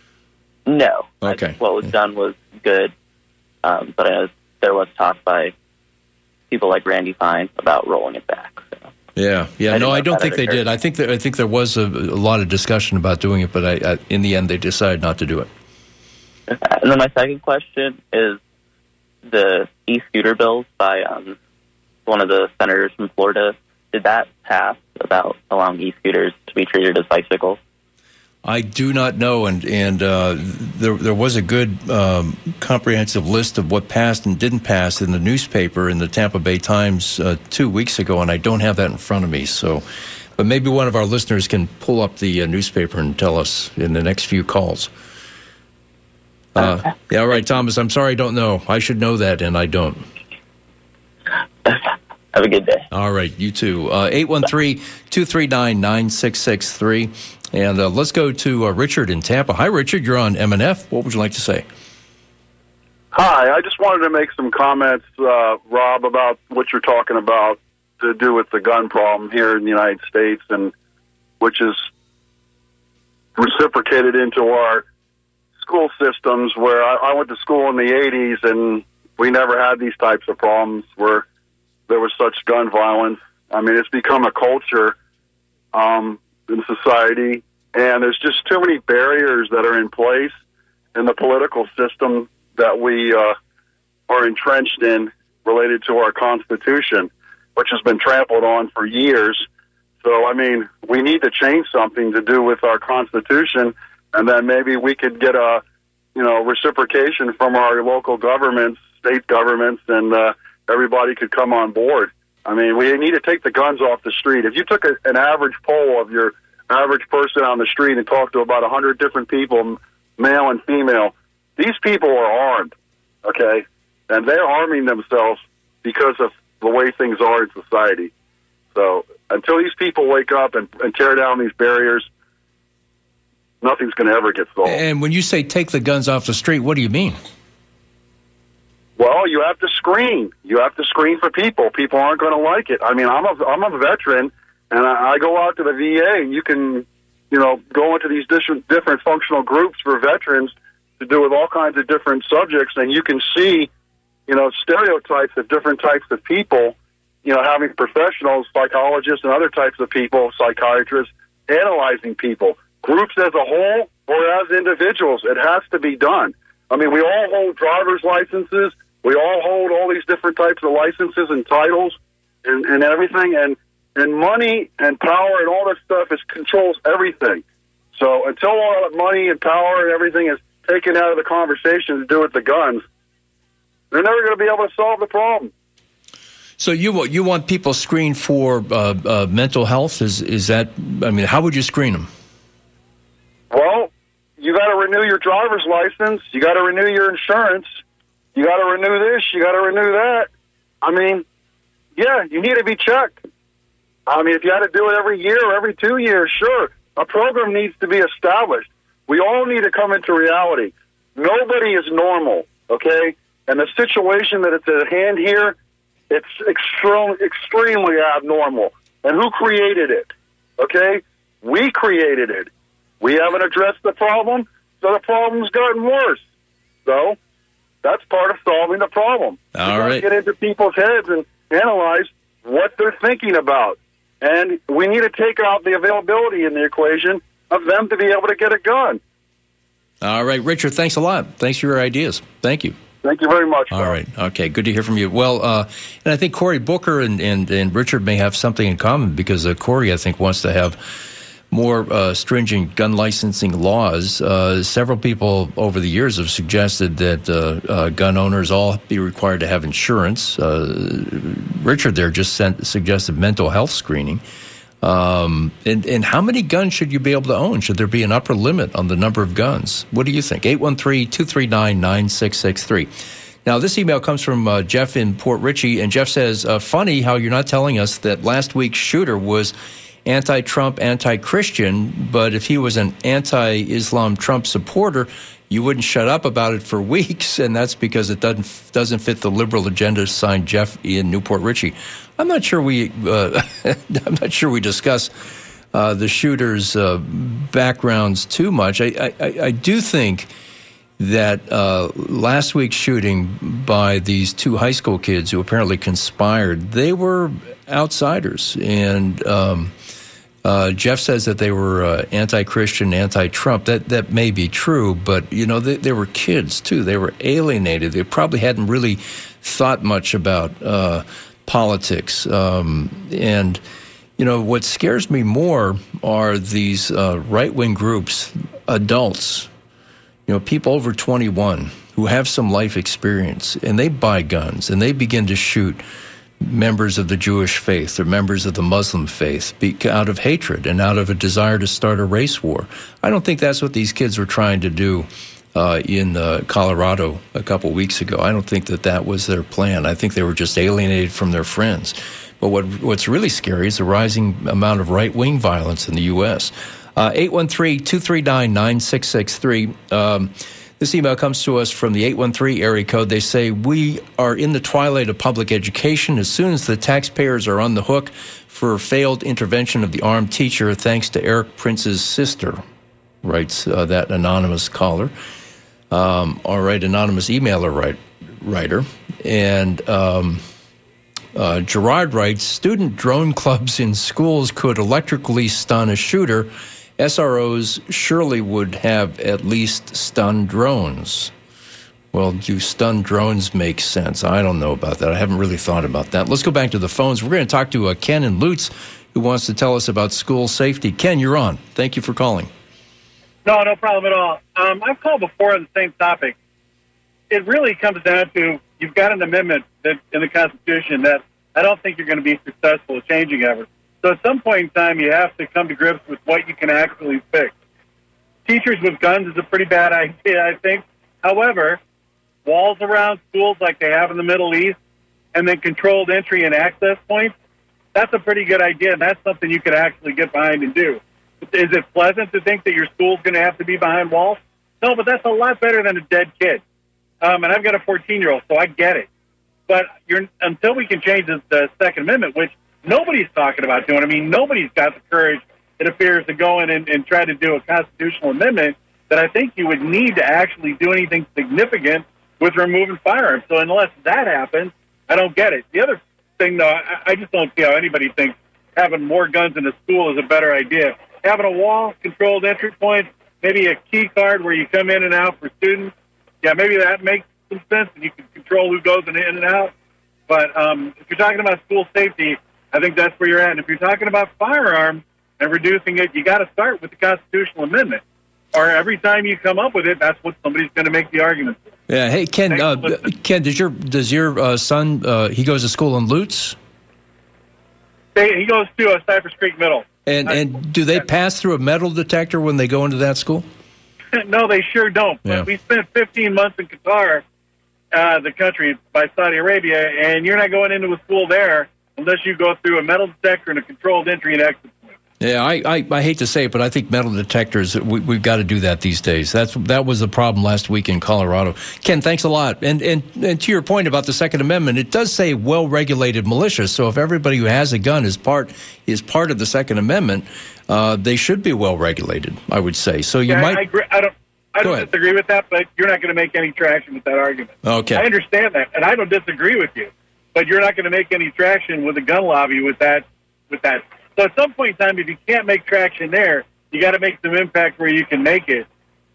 [SPEAKER 9] No.
[SPEAKER 2] Okay.
[SPEAKER 9] I think what was done was good, um, but I know there was talk by people like Randy Fine about rolling it back. So.
[SPEAKER 2] Yeah, yeah.
[SPEAKER 9] I
[SPEAKER 2] no, I don't think they
[SPEAKER 9] occurred.
[SPEAKER 2] did. I think that I think there was a, a lot of discussion about doing it, but I, I, in the end, they decided not to do it.
[SPEAKER 9] And then my second question is the e-scooter bills by um, one of the senators from Florida. Did that pass about allowing e-scooters to be treated as bicycles?
[SPEAKER 2] I do not know, and and uh, there there was a good um, comprehensive list of what passed and didn't pass in the newspaper in the Tampa Bay Times uh, two weeks ago, and I don't have that in front of me. So, but maybe one of our listeners can pull up the uh, newspaper and tell us in the next few calls. Uh,
[SPEAKER 9] okay.
[SPEAKER 2] Yeah, all right, Thomas. I'm sorry, I don't know. I should know that, and I don't.
[SPEAKER 9] Have a good day.
[SPEAKER 2] All right, you too. Uh, eight one three, two three nine, nine six six three. And uh, let's go to uh, Richard in Tampa. Hi, Richard. You're on M and F. What would you like to say?
[SPEAKER 10] Hi. I just wanted to make some comments, uh, Rob, about what you're talking about to do with the gun problem here in the United States, and which is reciprocated into our school systems, where I, I went to school in the eighties, and we never had these types of problems where there was such gun violence. I mean, it's become a culture um, in society, and there's just too many barriers that are in place in the political system that we uh, are entrenched in related to our Constitution, which has been trampled on for years. So, I mean, we need to change something to do with our Constitution, and then maybe we could get a, you know, reciprocation from our local governments, state governments, and uh, everybody could come on board. I mean, we need to take the guns off the street. If you took a, an average poll of your average person on the street and talked to about one hundred different people, male and female, these people are armed, okay? And they're arming themselves because of the way things are in society. So until these people wake up and, and tear down these barriers, nothing's going to ever get solved.
[SPEAKER 2] And when you say take the guns off the street, what do you mean?
[SPEAKER 10] Well, you have to screen. You have to screen for people. People aren't going to like it. I mean, I'm a, I'm a veteran, and I, I go out to the V A, and you can, you know, go into these different, different functional groups for veterans to do with all kinds of different subjects, and you can see, you know, stereotypes of different types of people, you know, having professionals, psychologists, and other types of people, psychiatrists, analyzing people, groups as a whole or as individuals. It has to be done. I mean, we all hold driver's licenses. We all hold all these different types of licenses and titles and, and everything. And, and money and power and all that stuff is controls everything. So until all that money and power and everything is taken out of the conversation to do with the guns, they're never going to be able to solve the problem.
[SPEAKER 2] So you you want people screened for uh, uh, mental health? Is is that? I mean, how would you screen them?
[SPEAKER 10] Well, you got to renew your driver's license. You got to renew your insurance. You got to renew this. You got to renew that. I mean, yeah, you need to be checked. I mean, if you had to do it every year or every two years, sure. A program needs to be established. We all need to come into reality. Nobody is normal, okay? And the situation that it's at hand here, it's extreme, extremely abnormal. And who created it, okay? We created it. We haven't addressed the problem, so the problem's gotten worse. So that's part of solving the problem.
[SPEAKER 2] All
[SPEAKER 10] we
[SPEAKER 2] right.
[SPEAKER 10] Get into people's heads and analyze what they're thinking about. And we need to take out the availability in the equation of them to be able to get a gun.
[SPEAKER 2] All right, Richard, thanks a lot. Thanks for your ideas. Thank you.
[SPEAKER 10] Thank you very much.
[SPEAKER 2] All right. Okay, good to hear from you. Well, uh, and I think Cory Booker and, and, and Richard may have something in common because uh, Cory, I think, wants to have more uh, stringent gun licensing laws. Uh, several people over the years have suggested that uh, uh, gun owners all be required to have insurance. Uh, Richard there just sent, suggested mental health screening. Um, and, and how many guns should you be able to own? Should there be an upper limit on the number of guns? What do you think? eight one three, two three nine, nine six six three. Now, this email comes from uh, Jeff in Port Richey, and Jeff says, uh, funny how you're not telling us that last week's shooter was anti-Trump, anti-Christian, but if he was an anti-Islam Trump supporter, you wouldn't shut up about it for weeks, and that's because it doesn't doesn't fit the liberal agenda. Signed, Jeff in Newport Richey. I'm not sure we uh, I'm not sure we discuss uh, the shooter's uh, backgrounds too much. I, I, I do think that uh, last week's shooting by these two high school kids who apparently conspired, they were outsiders, and um, Uh, Jeff says that they were uh, anti-Christian, anti-Trump. That that may be true, but, you know, they, they were kids, too. They were alienated. They probably hadn't really thought much about uh, politics. Um, and, you know, what scares me more are these uh, right-wing groups, adults, you know, people over twenty-one who have some life experience, and they buy guns, and they begin to shoot members of the Jewish faith or members of the Muslim faith out of hatred and out of a desire to start a race war. I don't think that's what these kids were trying to do uh, in uh, Colorado a couple weeks ago. I don't think that that was their plan. I think they were just alienated from their friends. But what what's really scary is the rising amount of right-wing violence in the U S Uh, eight one three, two three nine, nine six six three. Um, This email comes to us from the eight one three area code. They say, we are in the twilight of public education. As soon as the taxpayers are on the hook for failed intervention of the armed teacher, thanks to Eric Prince's sister, writes uh, that anonymous caller. Um, all right, anonymous emailer write, writer. And um, uh, Gerard writes, student drone clubs in schools could electrically stun a shooter. S R Os surely would have at least stun drones. Well, do stun drones make sense? I don't know about that. I haven't really thought about that. Let's go back to the phones. We're going to talk to uh, Ken in Lutz, who wants to tell us about school safety. Ken, you're on. Thank you for calling.
[SPEAKER 11] No, no problem at all. Um, I've called before on the same topic. It really comes down to you've got an amendment that in the Constitution that I don't think you're going to be successful at changing ever. So at some point in time, you have to come to grips with what you can actually fix. Teachers with guns is a pretty bad idea, I think. However, walls around schools like they have in the Middle East, and then controlled entry and access points, that's a pretty good idea, and that's something you could actually get behind and do. Is it pleasant to think that your school's going to have to be behind walls? No, but that's a lot better than a dead kid. Um, and I've got a fourteen-year-old, so I get it. But you're, until we can change the, the Second Amendment, which nobody's talking about doing. I mean, nobody's got the courage, it appears, to go in and, and try to do a constitutional amendment that I think you would need to actually do anything significant with removing firearms. So unless that happens, I don't get it. The other thing, though, I, I just don't see how anybody thinks having more guns in a school is a better idea. Having a wall, controlled entry points, maybe a key card where you come in and out for students, yeah, maybe that makes some sense, and you can control who goes in and out. But um, if you're talking about school safety, I think that's where you're at. And if you're talking about firearms and reducing it, you got to start with the constitutional amendment. Or every time you come up with it, that's what somebody's going to make the argument for.
[SPEAKER 2] Yeah. Hey, Ken. Uh, Ken, does your does your uh, son? Uh, he goes to school in Lutz.
[SPEAKER 11] They, he goes to uh, Cypress Creek Middle.
[SPEAKER 2] And and do they pass through a metal detector when they go into that school?
[SPEAKER 11] No, they sure don't.
[SPEAKER 2] Yeah.
[SPEAKER 11] But we spent fifteen months in Qatar, uh, the country by Saudi Arabia, and you're not going into a school there unless you go through a metal detector and a controlled entry and exit.
[SPEAKER 2] Yeah, I, I, I hate to say it, but I think metal detectors, we, we've got to do that these days. That's That was the problem last week in Colorado. Ken, thanks a lot. And, and, and to your point about the Second Amendment, it does say well-regulated militia. So if everybody who has a gun is part is part of the Second Amendment, uh, they should be well-regulated, I would say. So you
[SPEAKER 11] yeah,
[SPEAKER 2] might...
[SPEAKER 11] I, agree. I don't, I don't disagree with that, but you're not going to make any traction with that argument.
[SPEAKER 2] Okay.
[SPEAKER 11] I understand that, and I don't disagree with you, but you're not going to make any traction with the gun lobby with that with that. So at some point in time, if you can't make traction there, you got to make some impact where you can make it.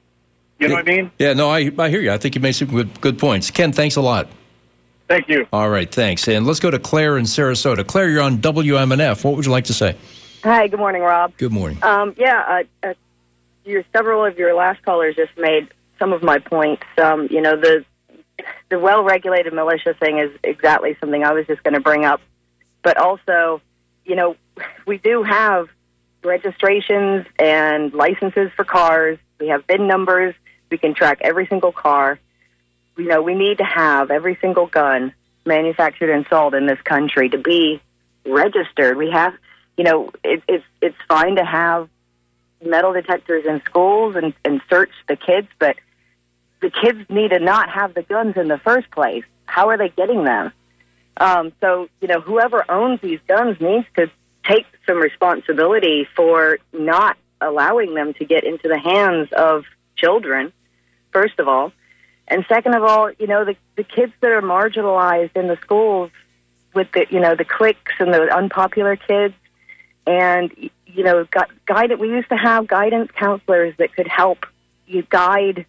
[SPEAKER 11] You know
[SPEAKER 2] yeah,
[SPEAKER 11] what I mean?
[SPEAKER 2] Yeah, no, I, I hear you. I think you made some good, good points. Ken, thanks a lot.
[SPEAKER 11] Thank you.
[SPEAKER 2] All right, thanks. And let's go to Claire in Sarasota. Claire, you're on W M N F. What would you like to say?
[SPEAKER 12] Hi, good morning, Rob.
[SPEAKER 2] Good morning.
[SPEAKER 12] Um, yeah, uh, uh, your, several of your last callers just made some of my points. Um, you know, the the well-regulated militia thing is exactly something I was just going to bring up. But also, you know, we do have registrations and licenses for cars. We have V I N numbers. We can track every single car. You know, we need to have every single gun manufactured and sold in this country to be registered. We have, you know, it, it's it's fine to have metal detectors in schools and, and search the kids, but the kids need to not have the guns in the first place. How are they getting them? Um, so, you know, whoever owns these guns needs to take some responsibility for not allowing them to get into the hands of children, first of all. And second of all, you know, the, the kids that are marginalized in the schools with the, you know, the cliques and the unpopular kids. And, you know, guide, we used to have guidance counselors that could help you guide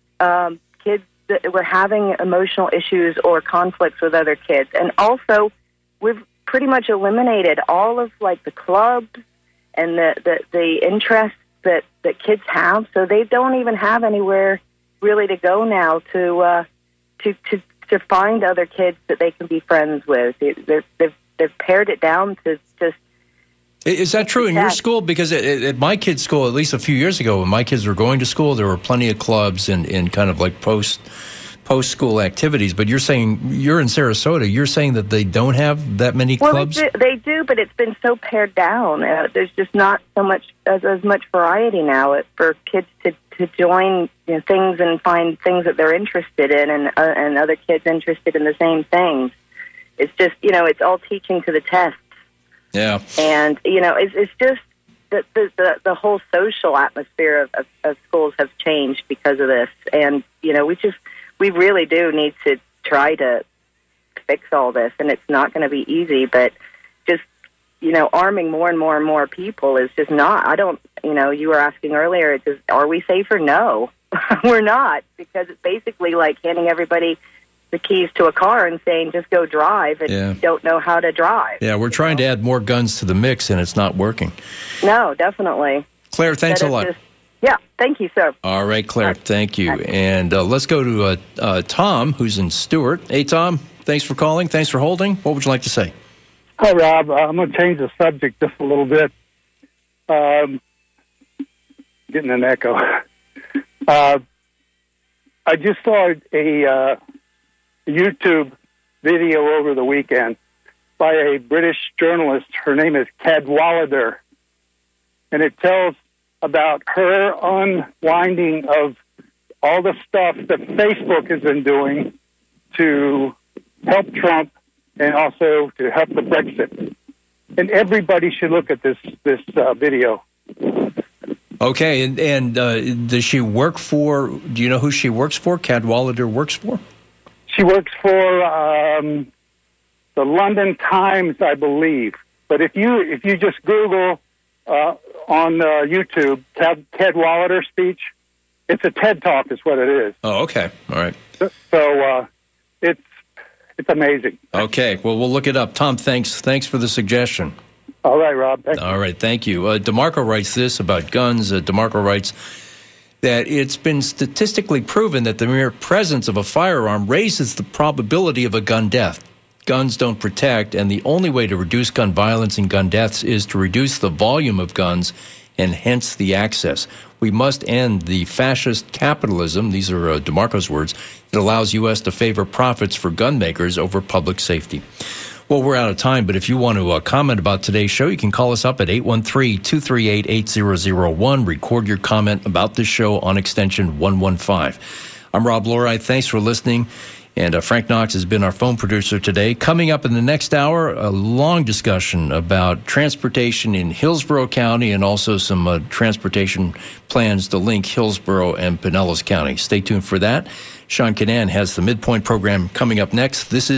[SPEAKER 12] um, kids that were having emotional issues or conflicts with other kids. And also, we've pretty much eliminated all of, like, the clubs and the, the, the interests that, that kids have. So they don't even have anywhere really to go now to uh, to, to to find other kids that they can be friends with. They've, they've, they've pared it down to just...
[SPEAKER 2] Is that true in your school? Because at, at my kids' school, at least a few years ago, when my kids were going to school, there were plenty of clubs and, and kind of like post post-school activities. But you're saying, you're in Sarasota, you're saying that they don't have that many clubs?
[SPEAKER 12] Well, they do, they do, but it's been so pared down. Uh, there's just not so much as, as much variety now it, for kids to, to join, you know, things and find things that they're interested in, and uh, and other kids interested in the same things. It's just, you know, it's all teaching to the test.
[SPEAKER 2] Yeah.
[SPEAKER 12] And, you know, it's, it's just that the, the, the whole social atmosphere of, of, of schools have changed because of this. And, you know, we just, we really do need to try to fix all this. And it's not going to be easy, but just, you know, arming more and more and more people is just not, I don't, you know, you were asking earlier, it's just, are we safer? No, we're not, because it's basically like handing everybody the keys to a car and saying, just go drive, and
[SPEAKER 2] yeah.
[SPEAKER 12] you don't know how to drive.
[SPEAKER 2] Yeah, we're trying know? to add more guns to the mix, and it's not working.
[SPEAKER 12] No, definitely.
[SPEAKER 2] Claire, thanks a lot.
[SPEAKER 12] Just, yeah, thank you, sir.
[SPEAKER 2] All right, Claire, thank you. And uh, let's go to uh, uh, Tom, who's in Stewart. Hey, Tom, thanks for calling. Thanks for holding. What would you like to say?
[SPEAKER 13] Hi, Rob. Uh, I'm going to change the subject just a little bit. Um, getting an echo. Uh, I just saw a uh, YouTube video over the weekend by a British journalist. Her name is Cadwallader, and it tells about her unwinding of all the stuff that Facebook has been doing to help Trump and also to help the Brexit. And everybody should look at this this uh, video.
[SPEAKER 2] Okay, and, and uh, does she work for, do you know who she works for, Cadwallader works for?
[SPEAKER 13] She works for um, the London Times, I believe. But if you if you just Google uh, on uh, YouTube, Cad, Cadwallader speech, it's a TED Talk is what it is.
[SPEAKER 2] Oh, okay. All right.
[SPEAKER 13] So, so uh, it's it's amazing.
[SPEAKER 2] Okay, well, we'll look it up. Tom, thanks. Thanks for the suggestion.
[SPEAKER 13] All right, Rob. Thank
[SPEAKER 2] All right, thank you. Uh, DeMarco writes this about guns. Uh, DeMarco writes that it's been statistically proven that the mere presence of a firearm raises the probability of a gun death. Guns don't protect, and the only way to reduce gun violence and gun deaths is to reduce the volume of guns and hence the access. We must end the fascist capitalism, these are uh, DeMarco's words, that allows U S to favor profits for gun makers over public safety. Well, we're out of time, but if you want to uh, comment about today's show, you can call us up at eight one three, two three eight, eight zero zero one. Record your comment about this show on extension one one five. I'm Rob Loride. Thanks for listening. And uh, Frank Knox has been our phone producer today. Coming up in the next hour, a long discussion about transportation in Hillsborough County and also some uh, transportation plans to link Hillsborough and Pinellas County. Stay tuned for that. Sean Kinane has the Midpoint program coming up next. This is